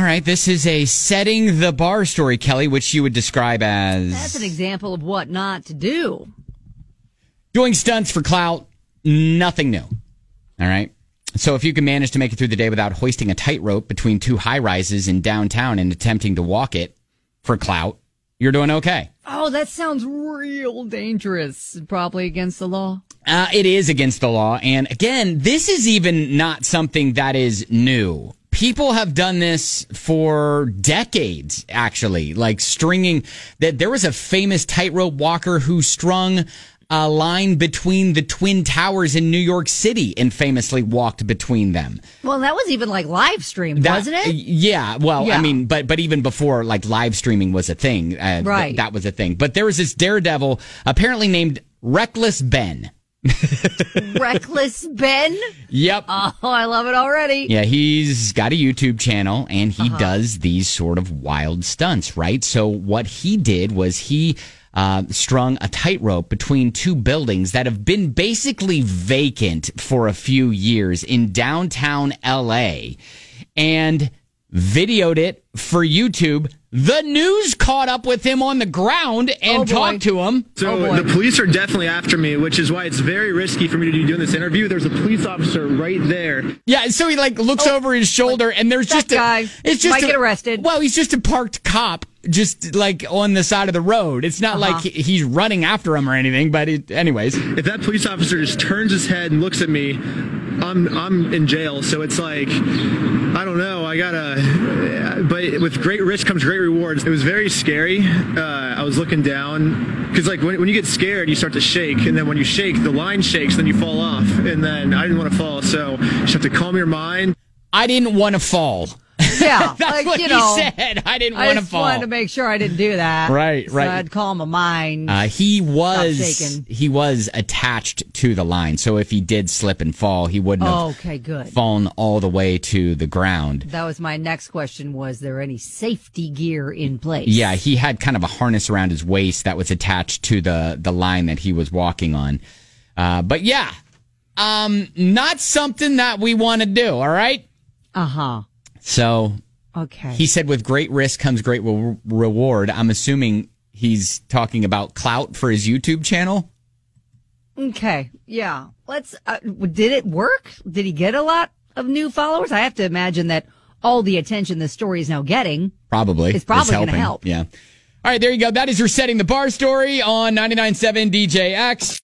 All right, this is a setting the bar story, Kelly, which you would describe as... That's an example of what not to do. Doing stunts for clout, nothing new. All right? So if you can manage to make it through the day without hoisting a tightrope between two high-rises in downtown and attempting to walk it for clout, you're doing okay. Oh, that sounds real dangerous. Probably against the law. It is against the law. And again, this is even not something that is new. People have done this for decades, actually, like stringing that. There was a famous tightrope walker who strung a line between the Twin Towers in New York City and famously walked between them. Well, that was even like live streamed, wasn't it? Yeah. Well, yeah. I mean, but even before like live streaming was a thing, right? That was a thing. But there was this daredevil apparently named Reckless Ben. Reckless Ben? Yep. Oh, I love it already. Yeah, he's got a YouTube channel and he does these sort of wild stunts, right? So what he did was he strung a tightrope between two buildings that have been basically vacant for a few years in downtown LA and videoed it for YouTube. The news caught up with him on the ground and talked to him. So the police are definitely after me, which is why it's very risky for me to be doing this interview. There's a police officer right there. Yeah, so he like looks over his shoulder and there's just guy might get arrested. Well, he's just a parked cop just like on the side of the road. It's not like he's running after him or anything, but anyways. If that police officer just turns his head and looks at me, I'm in jail. So it's like, I don't know. But with great risk comes great rewards. It was very scary. I was looking down because like when you get scared, you start to shake. And then when you shake, the line shakes, then you fall off. And then I didn't want to fall. So you just have to calm your mind. I didn't want to fall. Yeah, that's what he said. I didn't want to fall. I just wanted to make sure I didn't do that. Right. So I'd calm my mind. He was attached to the line, so if he did slip and fall, he wouldn't have fallen all the way to the ground. That was my next question. Was there any safety gear in place? Yeah, he had kind of a harness around his waist that was attached to the line that he was walking on. But yeah, not something that we want to do. All right. So, he said with great risk comes great reward. I'm assuming he's talking about clout for his YouTube channel. Okay, yeah. Let's. Did it work? Did he get a lot of new followers? I have to imagine that all the attention the story is now getting is probably going to help. Yeah. All right, there you go. That is your Setting the Bar story on 99.7 DJX.